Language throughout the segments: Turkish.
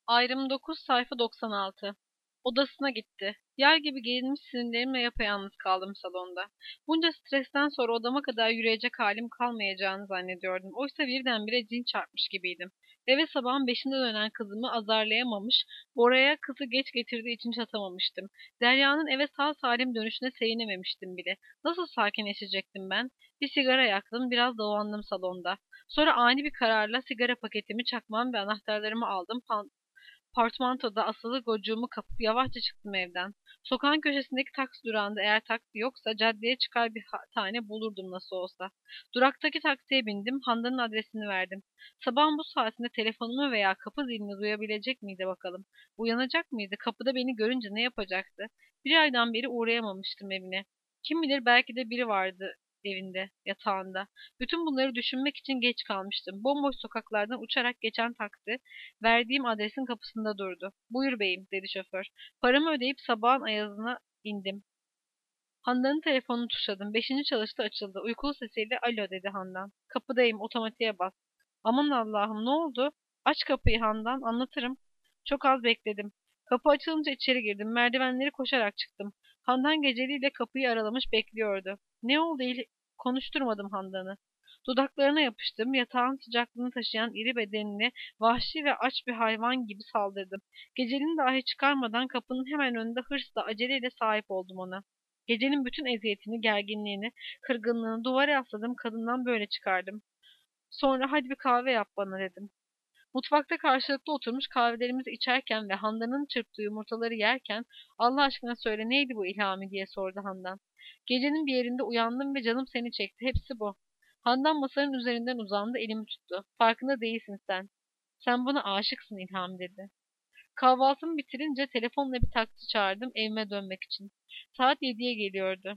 Ayrım 9 sayfa 96. Odasına gitti. Yer gibi gerilmiş sinirlerimle yapayalnız kaldım salonda. Bunca stresten sonra odama kadar yürüyecek halim kalmayacağını zannediyordum. Oysa birdenbire cin çarpmış gibiydim. Eve sabahın beşinde dönen kızımı azarlayamamış, Bora'ya kızı geç getirdiği için çatamamıştım. Derya'nın eve sağ salim dönüşüne sevinememiştim bile. Nasıl sakinleşecektim ben? Bir sigara yaktım, biraz dolandım salonda. Sonra ani bir kararla sigara paketimi, çakmağımı ve anahtarlarımı aldım. Portmantoda asılı gocuğumu kapıp yavaşça çıktım evden. Sokağın köşesindeki taksi durağında eğer taksi yoksa caddeye çıkar bir tane bulurdum nasıl olsa. Duraktaki taksiye bindim, Handan'ın adresini verdim. Sabahın bu saatinde telefonumu veya kapı zilini duyabilecek miydi bakalım? Uyanacak mıydı? Kapıda beni görünce ne yapacaktı? Bir aydan beri uğrayamamıştım evine. Kim bilir belki de biri vardı evinde, yatağında. Bütün bunları düşünmek için geç kalmıştım. Bomboş sokaklardan uçarak geçen taksi, verdiğim adresin kapısında durdu. "Buyur beyim," dedi şoför. Paramı ödeyip sabahın ayazına indim. Handan'ın telefonunu tuşladım. Beşinci çalıştı, açıldı. Uykulu sesiyle "Alo," dedi Handan. "Kapıdayım, otomatiğe bas." "Aman Allah'ım, ne oldu?" "Aç kapıyı Handan, anlatırım." Çok az bekledim. Kapı açılınca içeri girdim. Merdivenleri koşarak çıktım. Handan geceliğiyle kapıyı aralamış bekliyordu. Ne oldu? Konuşturmadım Handan'ı. Dudaklarına yapıştım. Yatağın sıcaklığını taşıyan iri bedenine vahşi ve aç bir hayvan gibi saldırdım. Geceliğini dahi çıkarmadan kapının hemen önünde hırsla, aceleyle sahip oldum ona. Gecenin bütün eziyetini, gerginliğini, kırgınlığını duvara yasladığım kadından böyle çıkardım. Sonra "Hadi bir kahve yap bana," dedim. Mutfakta karşılıklı oturmuş kahvelerimizi içerken ve Handan'ın çırptığı yumurtaları yerken "Allah aşkına söyle, neydi bu İlhami?" diye sordu Handan. "Gecenin bir yerinde uyandım ve canım seni çekti. Hepsi bu." Handan masanın üzerinden uzandı, elimi tuttu. "Farkında değilsin sen. Sen bana aşıksın İlhami," dedi. Kahvaltımı bitirince telefonla bir taksi çağırdım evime dönmek için. Saat 7'ye geliyordu.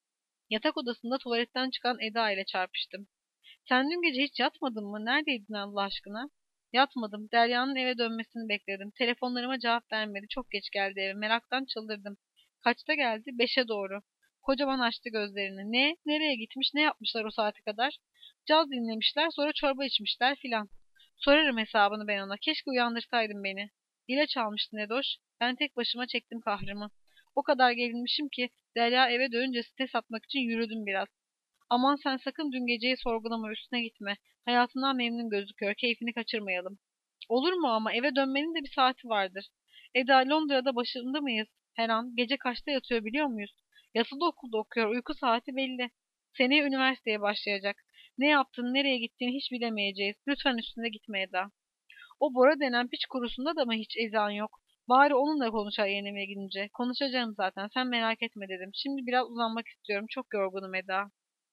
Yatak odasında tuvaletten çıkan Eda ile çarpıştım. "Sen dün gece hiç yatmadın mı? Neredeydin Allah aşkına?" "Yatmadım. Derya'nın eve dönmesini bekledim. Telefonlarıma cevap vermedi. Çok geç geldi eve. Meraktan çıldırdım." "Kaçta geldi?" "5'e doğru." Kocaman açtı gözlerini. "Ne? Nereye gitmiş? Ne yapmışlar o saate kadar?" "Caz dinlemişler, sonra çorba içmişler filan." "Sorarım hesabını ben ona. Keşke uyandırsaydın beni." "İlaç almıştı Nedoş. Ben tek başıma çektim kahrımı. O kadar gerilmişim ki Derya eve dönünce stres atmak için yürüdüm biraz. Aman sen sakın dün geceyi sorgulama, üstüne gitme. Hayatından memnun gözüküyor. Keyfini kaçırmayalım." "Olur mu ama, eve dönmenin de bir saati vardır." "Eda, Londra'da başında mıyız? Her an. Gece kaçta yatıyor biliyor muyuz? Yatılı okulda okuyor. Uyku saati belli. Seneye üniversiteye başlayacak. Ne yaptığını, nereye gittiğini hiç bilemeyeceğiz. Lütfen üstüne gitme Eda." "O Bora denen piç kurusunda da mı hiç ezan yok? Bari onunla konuşar yeğenime gidince." "Konuşacağım zaten, sen merak etme," dedim. "Şimdi biraz uzanmak istiyorum. Çok yorgunum Eda."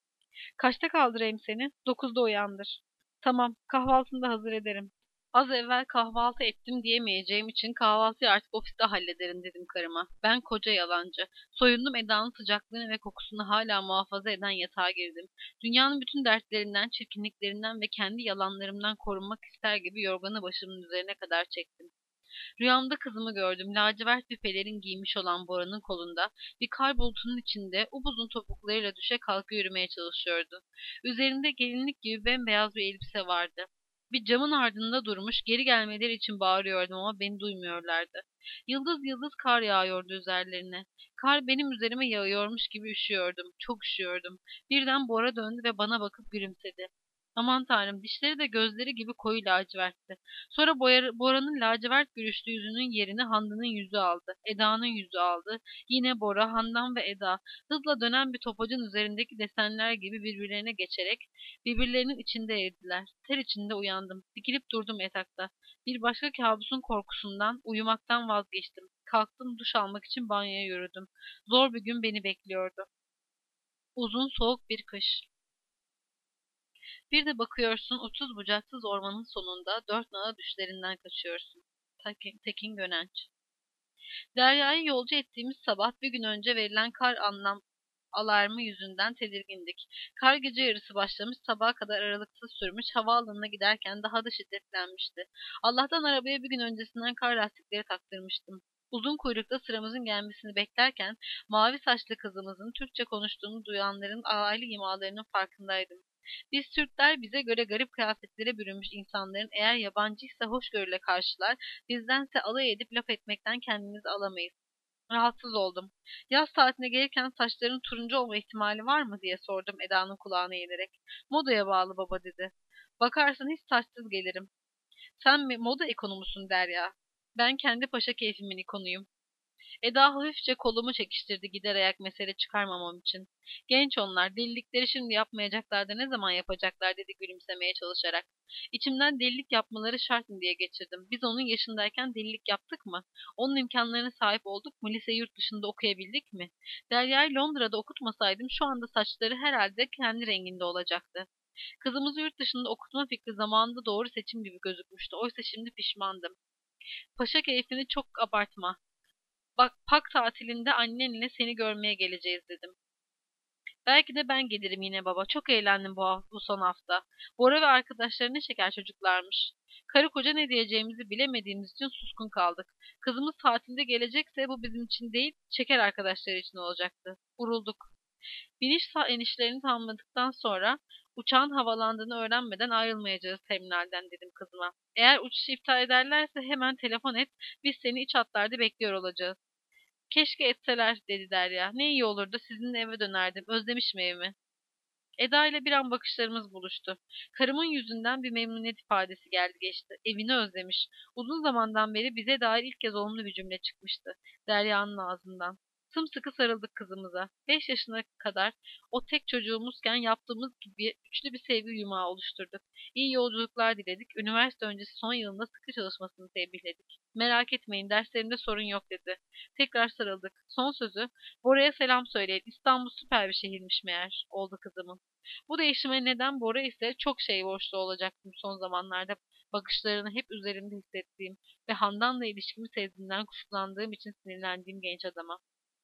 "Kaçta kaldırayım seni?" "9'da uyandır." "Tamam, kahvaltını da hazır ederim." Az evvel kahvaltı ettim diyemeyeceğim için kahvaltıyı artık ofiste hallederim dedim karıma. Ben koca yalancı. Soyundum, Eda'nın sıcaklığını ve kokusunu hala muhafaza eden yatağa girdim. Dünyanın bütün dertlerinden, çirkinliklerinden ve kendi yalanlarımdan korunmak ister gibi yorganı başımın üzerine kadar çektim. Rüyamda kızımı gördüm. Lacivert bir pelerin giymiş olan Bora'nın kolunda, bir kar bulutunun içinde upuzun topuklarıyla düşe kalka yürümeye çalışıyordu. Üzerinde gelinlik gibi bembeyaz bir elbise vardı. Bir camın ardında durmuş, geri gelmeleri için bağırıyordum ama beni duymuyorlardı. Yıldız yıldız kar yağıyordu üzerlerine. Kar benim üzerime yağıyormuş gibi üşüyordum. Çok üşüyordum. Birden Bora döndü ve bana bakıp gülümsedi. Aman tanrım, dişleri de gözleri gibi koyu lacivertti. Sonra Bora'nın lacivert gülüşlü yüzünün yerini Handan'ın yüzü aldı. Eda'nın yüzü aldı. Yine Bora, Handan ve Eda hızla dönen bir topacın üzerindeki desenler gibi birbirlerine geçerek birbirlerinin içinde eridiler. Ter içinde uyandım. Dikilip durdum yatakta. Bir başka kabusun korkusundan, uyumaktan vazgeçtim. Kalktım, duş almak için banyoya yürüdüm. Zor bir gün beni bekliyordu. Uzun soğuk bir kış. Bir de bakıyorsun, uçsuz bucaksız ormanın sonunda dört nala düşlerinden kaçıyorsun. Tekin Gönenç. Derya'yı yolcu ettiğimiz sabah bir gün önce verilen kar alarmı yüzünden tedirgindik. Kar gece yarısı başlamış, sabaha kadar aralıksız sürmüş, havaalanına giderken daha da şiddetlenmişti. Allah'tan arabaya bir gün öncesinden kar lastikleri taktırmıştım. Uzun kuyrukta sıramızın gelmesini beklerken mavi saçlı kızımızın Türkçe konuştuğunu duyanların alaylı imalarının farkındaydım. Biz Türkler bize göre garip kıyafetlere bürünmüş insanların eğer yabancıysa hoşgörüyle karşılar, bizdense alay edip laf etmekten kendimizi alamayız. Rahatsız oldum. Yaz tatiline gelirken saçların turuncu olma ihtimali var mı diye sordum Eda'nın kulağına eğilerek. Modaya bağlı baba dedi. Bakarsın hiç saçsız gelirim. Sen mi moda ikonu Derya? Ben kendi paşa keyfimin ikonuyum. Eda hafifçe kolumu çekiştirdi gider ayak mesele çıkarmamam için. Genç onlar, delilikleri şimdi yapmayacaklar da ne zaman yapacaklar dedi gülümsemeye çalışarak. İçimden delilik yapmaları şart mı diye geçirdim. Biz onun yaşındayken delilik yaptık mı? Onun imkanlarına sahip olduk mu? Lise yurt dışında okuyabildik mi? Derya'yı Londra'da okutmasaydım şu anda saçları herhalde kendi renginde olacaktı. Kızımızı yurt dışında okutma fikri zamanında doğru seçim gibi gözükmüştü. Oysa şimdi pişmandım. Paşa keyfini çok abartma. Bak Pak tatilinde annenle seni görmeye geleceğiz dedim. Belki de ben gelirim yine baba. Çok eğlendim bu son hafta. Bora ve arkadaşları ne şeker çocuklarmış. Karı koca ne diyeceğimizi bilemediğimiz için suskun kaldık. Kızımız tatilde gelecekse bu bizim için değil, şeker arkadaşları için olacaktı. Vurulduk. Biniş inişlerini tamamladıktan sonra uçağın havalandığını öğrenmeden ayrılmayacağız terminalden dedim kızıma. Eğer uçuşu iptal ederlerse hemen telefon et, biz seni iç hatlarda bekliyor olacağız. Keşke etseler dedi Derya. Ne iyi olurdu sizinle eve dönerdim. Özlemişim evimi. Eda ile bir an bakışlarımız buluştu. Karımın yüzünden bir memnuniyet ifadesi geldi geçti. Evini özlemiş. Uzun zamandan beri bize dair ilk kez olumlu bir cümle çıkmıştı. Derya'nın ağzından. Sımsıkı sarıldık kızımıza. 5 yaşına kadar o tek çocuğumuzken yaptığımız gibi üçlü bir sevgi yumağı oluşturduk. İyi yolculuklar diledik. Üniversite öncesi son yılında sıkı çalışmasını tembihledik. Merak etmeyin derslerinde sorun yok dedi. Tekrar sarıldık. Son sözü Bora'ya selam söyleyin. İstanbul süper bir şehirmiş meğer oldu kızımın. Bu değişime neden Bora ise çok şey borçlu olacaktım son zamanlarda. Bakışlarını hep üzerimde hissettiğim ve Handan'la ilişkimi sezdiğinden kuşkulandığım için sinirlendiğim genç adama.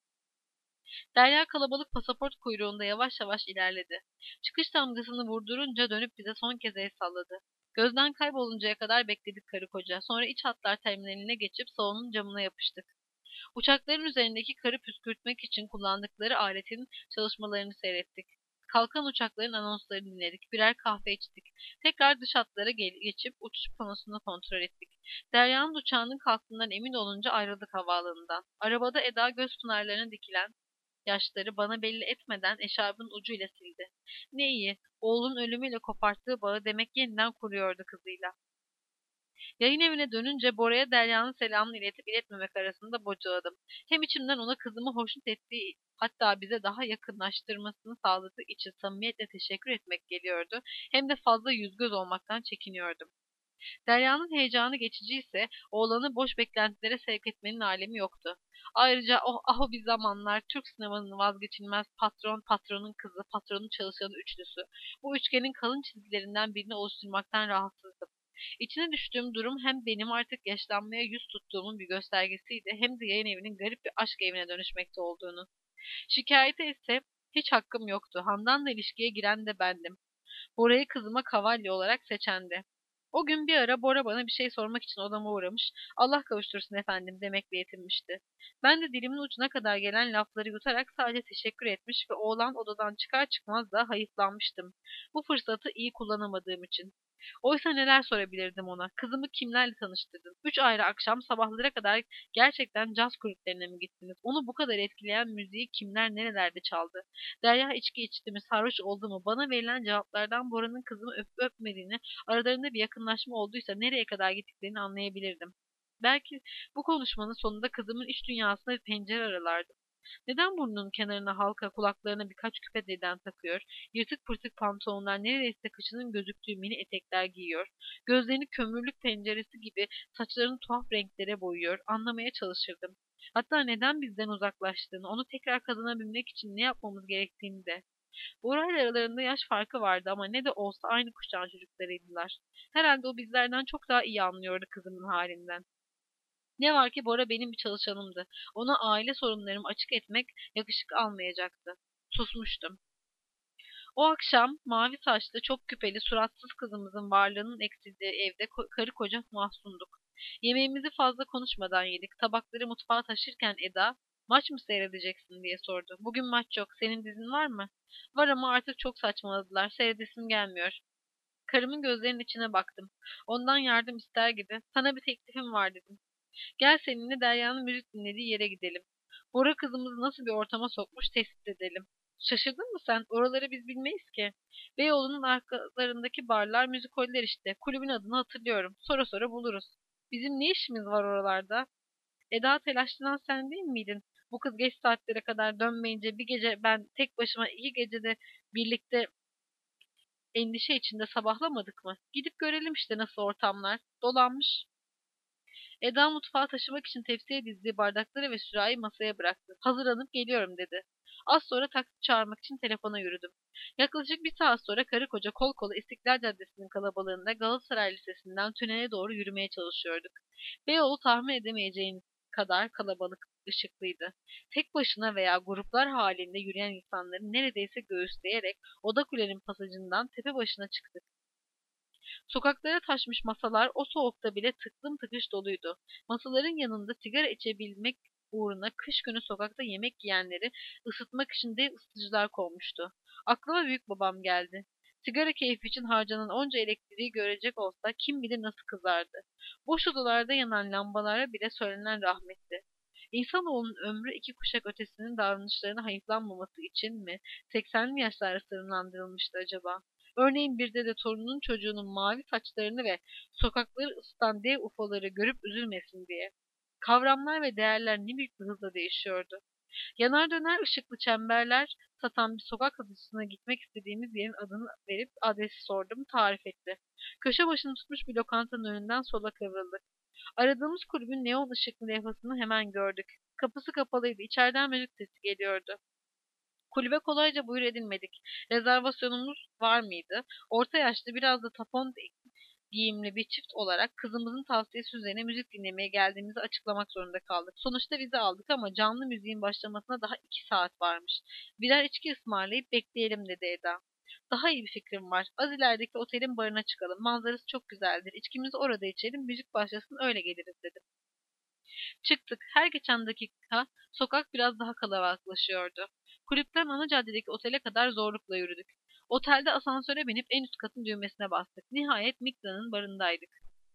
Derya kalabalık pasaport kuyruğunda yavaş yavaş ilerledi. Çıkış damgasını vurdurunca dönüp bize son kez el salladı. Gözden kayboluncaya kadar bekledik karı koca. Sonra iç hatlar terminaline geçip salonun camına yapıştık. Uçakların üzerindeki karı püskürtmek için kullandıkları aletin çalışmalarını seyrettik. Kalkan uçakların anonslarını dinledik. Birer kahve içtik. Tekrar dış hatlara geçip uçuş panosunu kontrol ettik. Derya'nın uçağının kalktığından emin olunca ayrıldık havaalanından. Arabada Eda göz pınarlarına dikilen yaşları bana belli etmeden eşarbının ucuyla sildi. Ne iyi, oğlun ölümüyle koparttığı bağı demek yeniden kuruyordu kızıyla. Yayın evine dönünce Bora'ya Derya'nın selamını iletip iletmemek arasında bocaladım. Hem içimden ona kızımı hoşnut ettiği hatta bize daha yakınlaştırmasını sağladığı için samimiyetle teşekkür etmek geliyordu. Hem de fazla yüzgöz olmaktan çekiniyordum. Derya'nın heyecanı geçici ise oğlanı boş beklentilere sevk etmenin alemi yoktu. Ayrıca o bir zamanlar Türk sinemanın vazgeçilmez patronun kızı, patronun çalışanı üçlüsü. Bu üçgenin kalın çizgilerinden birini oluşturmaktan rahatsızdım. İçine düştüğüm durum hem benim artık yaşlanmaya yüz tuttuğumun bir göstergesiydi hem de yayın evinin garip bir aşk evine dönüşmekte olduğunu. Şikayete ise hiç hakkım yoktu. Handan'la ilişkiye giren de bendim. Bora'yı kızıma kavalye olarak seçendi. O gün bir ara Bora bana bir şey sormak için odama uğramış, Allah kavuştursun efendim demekle yetinmişti. Ben de dilimin ucuna kadar gelen lafları yutarak sadece teşekkür etmiş ve oğlan odadan çıkar çıkmaz da hayıflanmıştım. Bu fırsatı iyi kullanamadığım için. Oysa neler sorabilirdim ona? Kızımı kimlerle tanıştırdın? 3 ayrı akşam sabahlara kadar gerçekten caz kulüplerine mi gittiniz? Onu bu kadar etkileyen müziği kimler nerelerde çaldı? Derya içki içti mi, sarhoş oldu mu? Bana verilen cevaplardan Bora'nın kızımı öpüp öpmediğini, aralarında bir yakınlaşma olduysa nereye kadar gittiklerini anlayabilirdim. Belki bu konuşmanın sonunda kızımın iç dünyasına bir pencere aralardım. Neden burnunun kenarına halka, kulaklarına birkaç küpe deden takıyor, yırtık pırtık pantolonlar neredeyse kıçının gözüktüğü mini etekler giyiyor, gözlerini kömürlük penceresi gibi saçlarını tuhaf renklere boyuyor, anlamaya çalışırdım. Hatta neden bizden uzaklaştığını, onu tekrar kazanabilmek için ne yapmamız gerektiğini de. Buğra ile aralarında yaş farkı vardı ama ne de olsa aynı kuşağın çocuklarıydılar. Herhalde o bizlerden çok daha iyi anlıyordu kızımın halinden. Ne var ki Bora benim bir çalışanımdı. Ona aile sorunlarımı açık etmek yakışık almayacaktı. Susmuştum. O akşam mavi saçlı, çok küpeli, suratsız kızımızın varlığının eksildiği evde karı koca mahzunduk. Yemeğimizi fazla konuşmadan yedik. Tabakları mutfağa taşırken Eda, Maç mı seyredeceksin diye sordu. Bugün maç yok. Senin dizin var mı? Var ama artık çok saçmaladılar. Seyredesim gelmiyor. Karımın gözlerinin içine baktım. Ondan yardım ister gibi. Sana bir teklifim var dedim. Gel seninle Derya'nın müzik dinlediği yere gidelim. Bora kızımızı nasıl bir ortama sokmuş tespit edelim. Şaşırdın mı sen? Oraları biz bilmeyiz ki. Beyoğlu'nun arkalarındaki barlar, müzikoller işte. Kulübün adını hatırlıyorum. Sonra sonra buluruz. Bizim ne işimiz var oralarda? Eda telaşlanan sen değil miydin? Bu kız geç saatlere kadar dönmeyince bir gece ben tek başıma 2 gecede birlikte endişe içinde sabahlamadık mı? Gidip görelim işte nasıl ortamlar. Dolanmış. Eda mutfağa taşımak için tepsiye dizdiği bardakları ve sürahi masaya bıraktı. Hazırlanıp geliyorum dedi. Az sonra taksi çağırmak için telefona yürüdüm. Yaklaşık bir saat sonra karı koca kol kola İstiklal Caddesi'nin kalabalığında Galatasaray Lisesi'nden tünele doğru yürümeye çalışıyorduk. Beyoğlu tahmin edemeyeceğiniz kadar kalabalık, ışıklıydı. Tek başına veya gruplar halinde yürüyen insanları neredeyse göğüsleyerek Oda Kule'nin pasajından tepe başına çıktık. Sokaklara taşmış masalar o soğukta bile tıklım tıkış doluydu. Masaların yanında sigara içebilmek uğruna kış günü sokakta yemek yiyenleri ısıtmak için dev ısıtıcılar konmuştu. Aklıma büyük babam geldi. Sigara keyfi için harcanan onca elektriği görecek olsa kim bilir nasıl kızardı. Boş odalarda yanan lambalara bile söylenen rahmetti. İnsanoğlunun ömrü 2 kuşak ötesinin davranışlarına hayıflanmaması için mi 80'li yaşlarda sınırlandırılmıştı acaba? Örneğin bir dede torununun çocuğunun mavi saçlarını ve sokakları ısıtan dev ufoları görüp üzülmesin diye. Kavramlar ve değerler ne büyük bir hızla değişiyordu. Yanar döner ışıklı çemberler satan bir sokak adısına gitmek istediğimiz yerin adını verip adresi sordum, tarif etti. Köşe başını tutmuş bir lokantanın önünden sola kıvrıldık. Aradığımız kulübün neon ışıklı levhasını hemen gördük. Kapısı kapalıydı, içeriden müzik sesi geliyordu. Kulübe kolayca buyur edilmedik. Rezervasyonumuz var mıydı? Orta yaşlı biraz da tapon giyimli bir çift olarak kızımızın tavsiyesi üzerine müzik dinlemeye geldiğimizi açıklamak zorunda kaldık. Sonuçta vize aldık ama canlı müziğin başlamasına daha 2 saat varmış. Birer içki ısmarlayıp bekleyelim dedi Eda. Daha iyi bir fikrim var. Az ilerideki otelin barına çıkalım. Manzarası çok güzeldir. İçkimizi orada içelim, müzik başlasın öyle geliriz dedim. Çıktık. Her geçen dakika sokak biraz daha kalabalıklaşıyordu. Kulüpten ana caddedeki otele kadar zorlukla yürüdük. Otelde asansöre binip en üst katın düğmesine bastık. Nihayet Migra'nın barındaydık.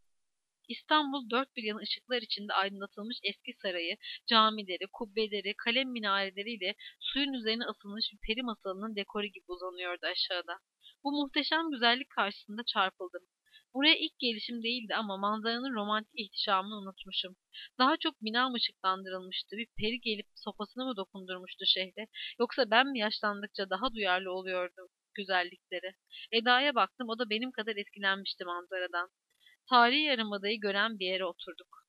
İstanbul dört bir yanı ışıklar içinde aydınlatılmış eski sarayı, camileri, kubbeleri, kalem minareleriyle suyun üzerine asılmış bir peri masalının dekoru gibi uzanıyordu aşağıda. Bu muhteşem güzellik karşısında çarpıldım. Buraya ilk gelişim değildi ama manzaranın romantik ihtişamını unutmuşum. Daha çok binam ışıklandırılmıştı. Bir peri gelip sofasını mı dokundurmuştu şehre? Yoksa ben mi yaşlandıkça daha duyarlı oluyordum güzelliklere? Eda'ya baktım, o da benim kadar etkilenmişti manzaradan. Tarihi Yarımada'yı gören bir yere oturduk.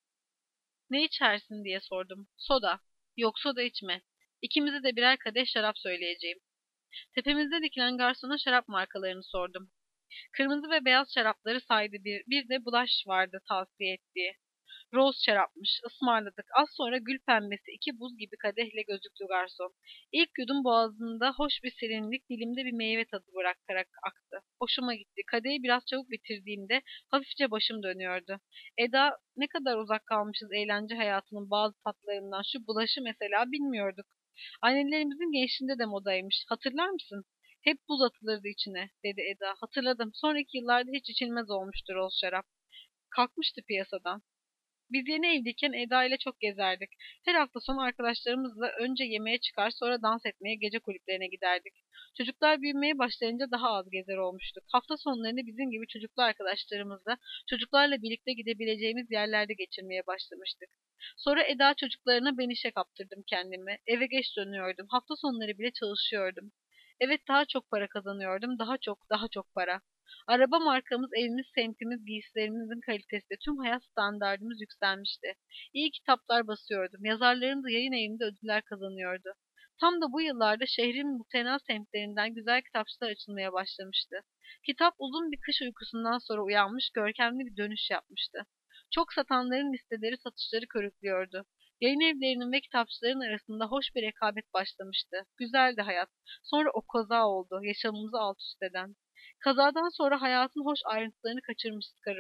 Ne içersin diye sordum. Soda. Yok soda içme. İkimize de birer kadeh şarap söyleyeceğim. Tepemizde dikilen garsona şarap markalarını sordum. Kırmızı ve beyaz şarapları saydı bir de bulaş vardı tavsiye ettiği. Rose şarapmış. Ismarladık. Az sonra gül pembesi 2 buz gibi kadehle gözüktü garson. İlk yudum boğazında hoş bir serinlik, dilimde bir meyve tadı bırakarak aktı. Hoşuma gitti. Kadehi biraz çabuk bitirdiğimde hafifçe başım dönüyordu. Eda, ne kadar uzak kalmışız eğlence hayatının bazı tatlarından. Şu bulaşı mesela bilmiyorduk. Annelerimizin gençliğinde de modaymış. Hatırlar mısın? Hep buz atılırdı içine, dedi Eda. Hatırladım. Sonraki yıllarda hiç içilmez olmuştur o şarap. Kalkmıştı piyasadan. Biz yeni evliyken Eda ile çok gezerdik. Her hafta sonu arkadaşlarımızla önce yemeğe çıkar sonra dans etmeye gece kulüplerine giderdik. Çocuklar büyümeye başlayınca daha az gezer olmuştuk. Hafta sonlarını bizim gibi çocuklu arkadaşlarımızla çocuklarla birlikte gidebileceğimiz yerlerde geçirmeye başlamıştık. Sonra Eda çocuklarına ben işe kaptırdım kendimi. Eve geç dönüyordum. Hafta sonları bile çalışıyordum. Evet, daha çok para kazanıyordum. Daha çok para. Araba markamız, evimiz, semtimiz, giysilerimizin kalitesi, tüm hayat standardımız yükselmişti. İyi kitaplar basıyordum. Yazarlarım da yayın evimde ödüller kazanıyordu. Tam da bu yıllarda şehrin muhtena semtlerinden güzel kitapçılar açılmaya başlamıştı. Kitap uzun bir kış uykusundan sonra uyanmış, görkemli bir dönüş yapmıştı. Çok satanların listeleri satışları körüklüyordu. Yayın evlerinin ve kitapçıların arasında hoş bir rekabet başlamıştı. Güzeldi hayat. Sonra o kaza oldu, yaşamımızı alt üst eden. Kazadan sonra hayatın hoş ayrıntılarını kaçırmıştık karımla.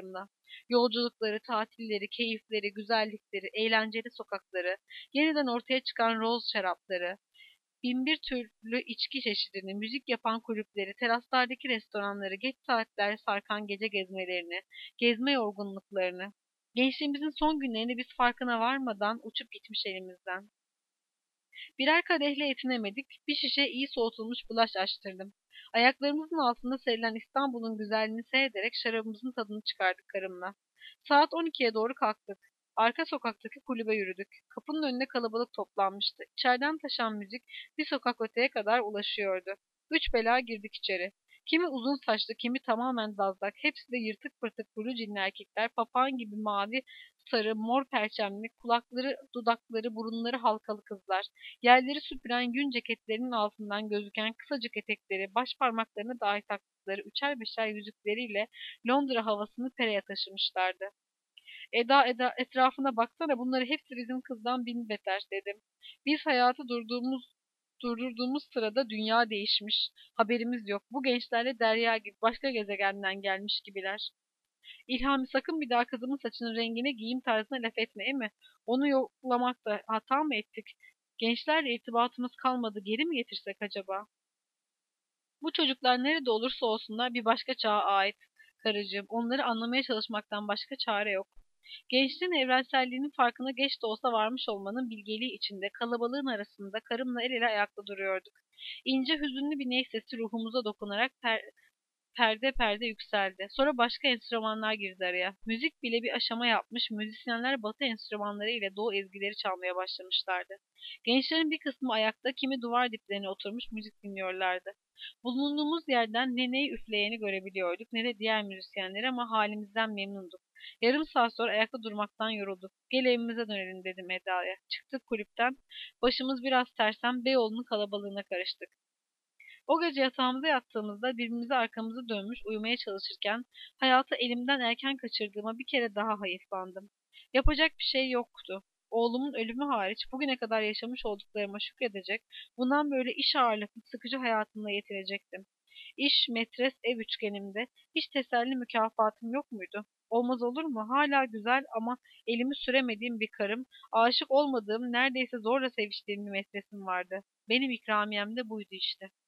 Yolculukları, tatilleri, keyifleri, güzellikleri, eğlenceli sokakları, yeniden ortaya çıkan roz şarapları, binbir türlü içki çeşidini, müzik yapan kulüpleri, teraslardaki restoranları, geç saatler sarkan gece gezmelerini, gezme yorgunluklarını. Gençliğimizin son günlerini biz farkına varmadan uçup gitmiş elimizden. Birer kadehle yetinemedik, bir şişe iyi soğutulmuş bulaş açtırdım. Ayaklarımızın altında serilen İstanbul'un güzelliğini seyrederek şarabımızın tadını çıkardık karımla. Saat 12'ye doğru kalktık. Arka sokaktaki kulübe yürüdük. Kapının önüne kalabalık toplanmıştı. İçeriden taşan müzik bir sokak öteye kadar ulaşıyordu. Üç bela girdik içeri. Kimi uzun saçlı, kimi tamamen dazlak, hepsi de yırtık pırtık blue jeanli erkekler, papağan gibi mavi, sarı, mor perçemli, kulakları, dudakları, burunları halkalı kızlar. Yerleri süpüren yün ceketlerinin altından gözüken kısacık etekleri, baş parmaklarına dahi taktıkları üçer beşer yüzükleriyle Londra havasını pereye taşımışlardı. Eda, etrafına baksana, bunları hepsi bizim kızdan bin beter dedim. Biz hayatı durdurduğumuz sırada dünya değişmiş. Haberimiz yok. Bu gençlerle derya gibi başka gezegenden gelmiş gibiler. İlhami, sakın bir daha kızımın saçının rengine, giyim tarzına laf etme mi? Onu yoklamakta hata mı ettik? Gençlerle irtibatımız kalmadı. Geri mi getirsek acaba? Bu çocuklar nerede olursa olsunlar bir başka çağa ait karıcığım. Onları anlamaya çalışmaktan başka çare yok. Gençliğin evrenselliğinin farkına geç de olsa varmış olmanın bilgeliği içinde kalabalığın arasında karımla el ele ayakta duruyorduk. İnce hüzünlü bir ney sesi ruhumuza dokunarak perde perde yükseldi. Sonra başka enstrümanlar girdi araya. Müzik bile bir aşama yapmış, müzisyenler batı enstrümanları ile doğu ezgileri çalmaya başlamışlardı. Gençlerin bir kısmı ayakta, kimi duvar diplerine oturmuş müzik dinliyorlardı. Bulunduğumuz yerden ne neyi üfleyeni görebiliyorduk ne de diğer müzisyenleri, ama halimizden memnunduk. Yarım saat sonra ayakta durmaktan yorulduk. Gel evimize dönelim dedim Eda'ya. Çıktık kulüpten. Başımız biraz tersem Beyoğlu'nun kalabalığına karıştık. O gece yatağımıza yattığımızda birbirimize arkamızı dönmüş uyumaya çalışırken hayatı elimden erken kaçırdığıma bir kere daha hayıflandım. Yapacak bir şey yoktu. Oğlumun ölümü hariç bugüne kadar yaşamış olduklarıma şükredecek, bundan böyle iş ağırlıklı sıkıcı hayatımla yetirecektim. İş, metres, ev üçgenimde hiç teselli mükafatım yok muydu? Olmaz olur mu? Hala güzel ama elimi süremediğim bir karım, aşık olmadığım, neredeyse zorla seviştiğim bir metresim vardı. Benim ikramiyem de buydu işte.